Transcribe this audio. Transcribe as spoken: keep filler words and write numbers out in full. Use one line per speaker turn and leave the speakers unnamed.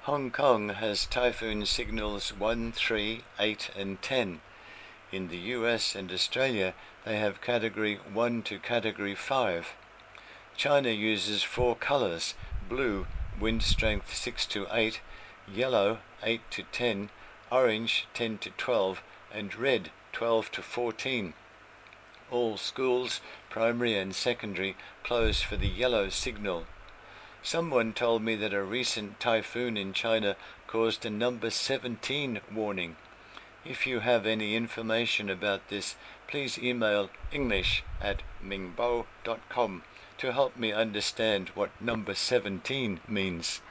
Hong Kong has typhoon signals one, three, eight and ten. In the U S and Australia they have category one to category five. China uses four colors: blue, wind strength six to eight, yellow eight to ten, orange ten to twelve, and red twelve to fourteen. All schools, primary and secondary, closed for the yellow signal. Someone told me that a recent typhoon in China caused a number seventeen warning. If you have any information about this, please email english at mingbao dot com to help me understand what number seventeen means.